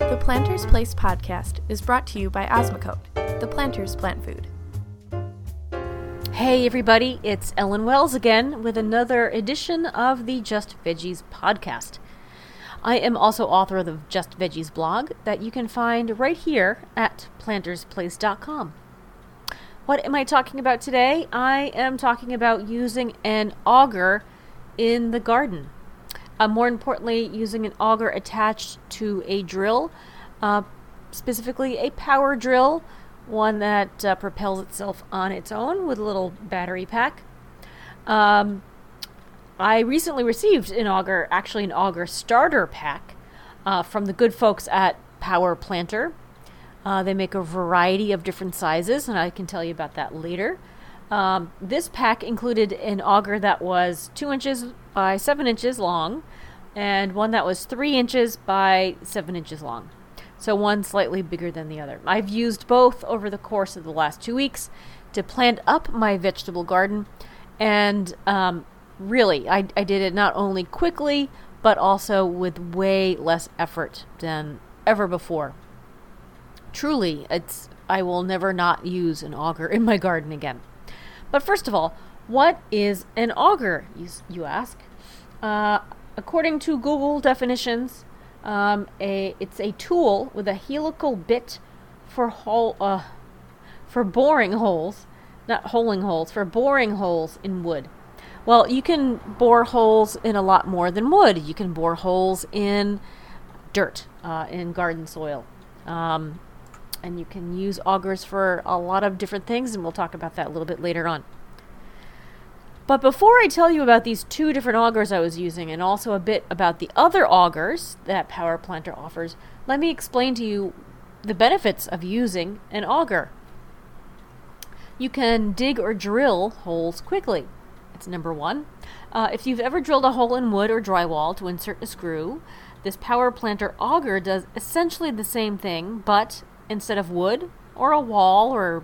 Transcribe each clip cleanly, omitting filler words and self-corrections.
The Planter's Place podcast is brought to you by Osmocote, the Planter's plant food. Hey everybody, it's Ellen Wells again with another edition of the Just Veggies podcast. I am also author of the Just Veggies blog that you can find right here at plantersplace.com. What am I talking about today? I am talking about using an auger in the garden. More importantly, using an auger attached to a drill, specifically a power drill, one that propels itself on its own with a little battery pack. I recently received an auger starter pack from the good folks at Power Planter. They make a variety of different sizes, and I can tell you about that later. This pack included an auger that was 2 inches by 7 inches long, and one that was 3 inches by 7 inches long. So one slightly bigger than the other. I've used both over the course of the last 2 weeks to plant up my vegetable garden, and really, I did it not only quickly, but also with way less effort than ever before. Truly, I will never not use an auger in my garden again. But first of all, what is an auger, you ask? According to Google definitions, it's a tool with a helical bit for boring holes, not holing holes, for boring holes in wood. Well, you can bore holes in a lot more than wood. You can bore holes in dirt, in garden soil. And you can use augers for a lot of different things, and we'll talk about that a little bit later on. But before I tell you about these two different augers I was using, and also a bit about the other augers that Power Planter offers, let me explain to you the benefits of using an auger. You can dig or drill holes quickly. It's number one. If you've ever drilled a hole in wood or drywall to insert a screw, this Power Planter auger does essentially the same thing, but instead of wood or a wall or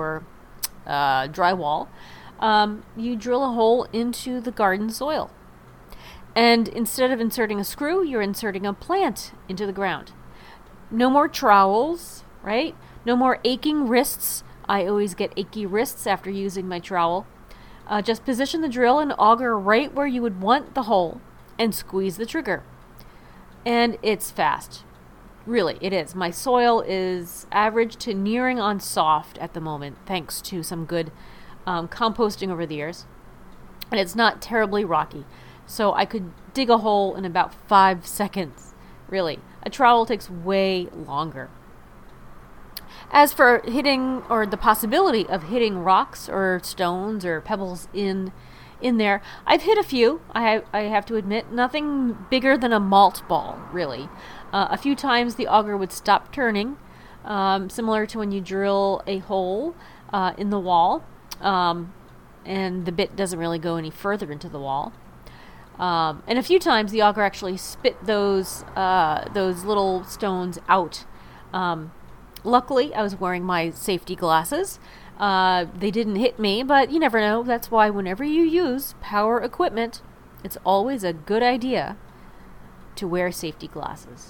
drywall, you drill a hole into the garden soil. And instead of inserting a screw, you're inserting a plant into the ground. No more trowels, right? No more aching wrists. I always get achy wrists after using my trowel. Just position the drill and auger right where you would want the hole and squeeze the trigger. And it's fast. Really, it is. My soil is average to nearing on soft at the moment, thanks to some good composting over the years. And it's not terribly rocky. So I could dig a hole in about 5 seconds. Really. A trowel takes way longer. As for hitting, or the possibility of hitting rocks or stones or pebbles in there, I've hit a few, I have to admit. Nothing bigger than a malt ball, really. A few times the auger would stop turning, similar to when you drill a hole in the wall, and the bit doesn't really go any further into the wall. And a few times the auger actually spit those little stones out. Luckily, I was wearing my safety glasses. They didn't hit me, but you never know. That's why whenever you use power equipment, it's always a good idea to wear safety glasses.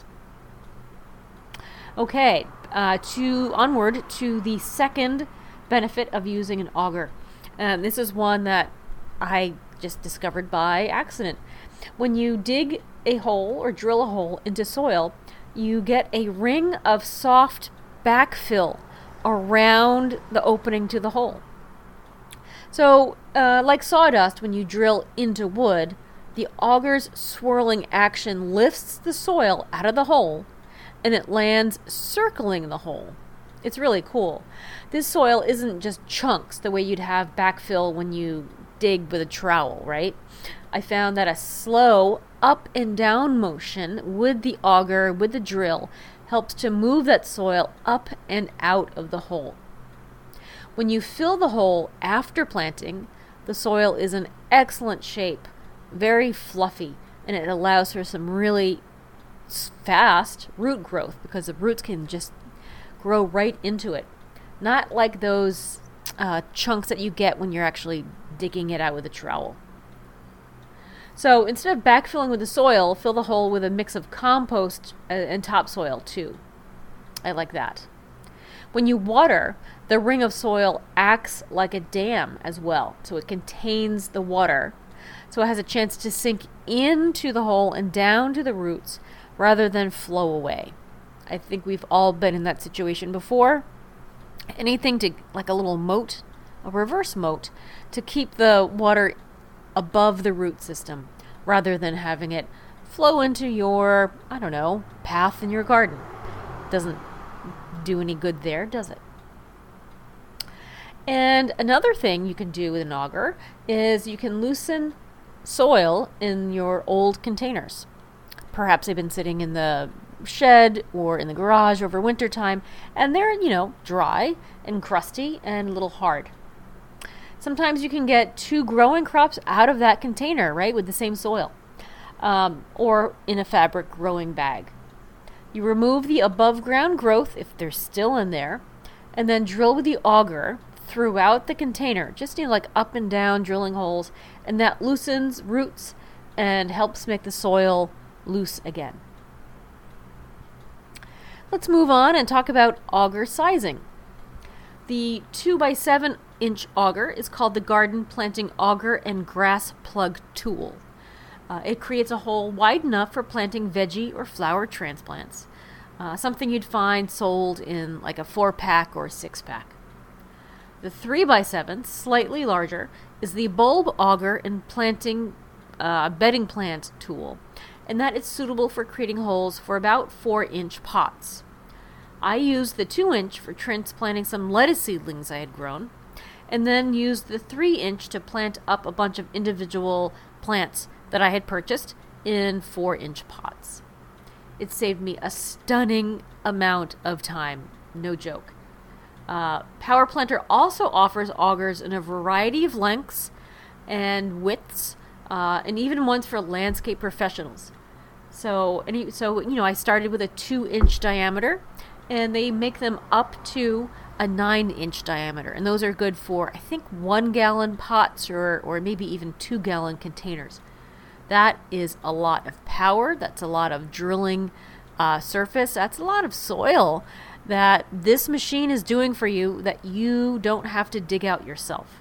Okay, onward to the second benefit of using an auger. This is one that I just discovered by accident. When you dig a hole or drill a hole into soil, you get a ring of soft backfill around the opening to the hole. So, like sawdust, when you drill into wood, the auger's swirling action lifts the soil out of the hole, and it lands circling the hole. It's really cool. This soil isn't just chunks the way you'd have backfill when you dig with a trowel, right? I found that a slow up and down motion with the auger, with the drill, helps to move that soil up and out of the hole. When you fill the hole after planting, the soil is in excellent shape, very fluffy, and it allows for some really fast root growth because the roots can just grow right into it. Not like those chunks that you get when you're actually digging it out with a trowel. So instead of backfilling with the soil, fill the hole with a mix of compost and topsoil too. I like that. When you water, the ring of soil acts like a dam as well. So it contains the water. So it has a chance to sink into the hole and down to the roots rather than flow away. I think we've all been in that situation before. Anything to, like a little moat, a reverse moat, to keep the water above the root system rather than having it flow into your, path in your garden. Doesn't do any good there, does it? And another thing you can do with an auger is you can loosen soil in your old containers. Perhaps they've been sitting in the shed or in the garage over winter time, and they're, dry and crusty and a little hard. Sometimes you can get 2 growing crops out of that container, right, with the same soil, or in a fabric growing bag. You remove the above ground growth if they're still in there, and then drill with the auger throughout the container, just like up and down drilling holes, and that loosens roots and helps make the soil loose again. Let's move on and talk about auger sizing. The 2x7 inch auger is called the Garden Planting Auger and Grass Plug Tool. It creates a hole wide enough for planting veggie or flower transplants, something you'd find sold in like a 4-pack or 6-pack. The 3x7, slightly larger, is the bulb auger and planting bedding plant tool, and that is suitable for creating holes for about 4-inch pots. I used the 2-inch for transplanting some lettuce seedlings I had grown, and then used the 3-inch to plant up a bunch of individual plants that I had purchased in 4-inch pots. It saved me a stunning amount of time, no joke. Power Planter also offers augers in a variety of lengths and widths, and even ones for landscape professionals. So I started with a 2-inch diameter, and they make them up to a 9-inch diameter, and those are good for, I think, 1-gallon pots or maybe even 2-gallon containers. That is a lot of power. That's a lot of drilling surface. That's a lot of soil that this machine is doing for you that you don't have to dig out yourself.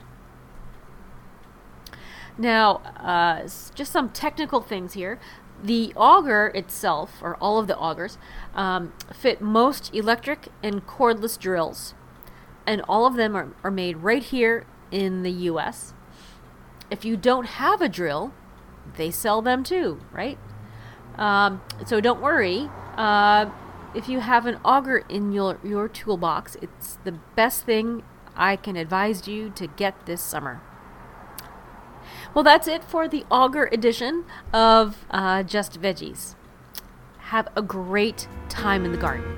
Now, just some technical things here. The auger itself, or all of the augers, fit most electric and cordless drills, and all of them are made right here in the U.S. If you don't have a drill, they sell them too, right? So don't worry. If you have an auger in your toolbox, it's the best thing I can advise you to get this summer. Well, that's it for the auger edition of Just Veggies. Have a great time in the garden.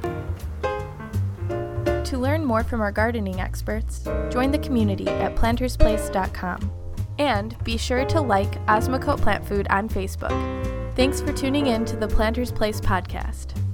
To learn more from our gardening experts, join the community at plantersplace.com. And be sure to like Osmocote Plant Food on Facebook. Thanks for tuning in to the Planters Place podcast.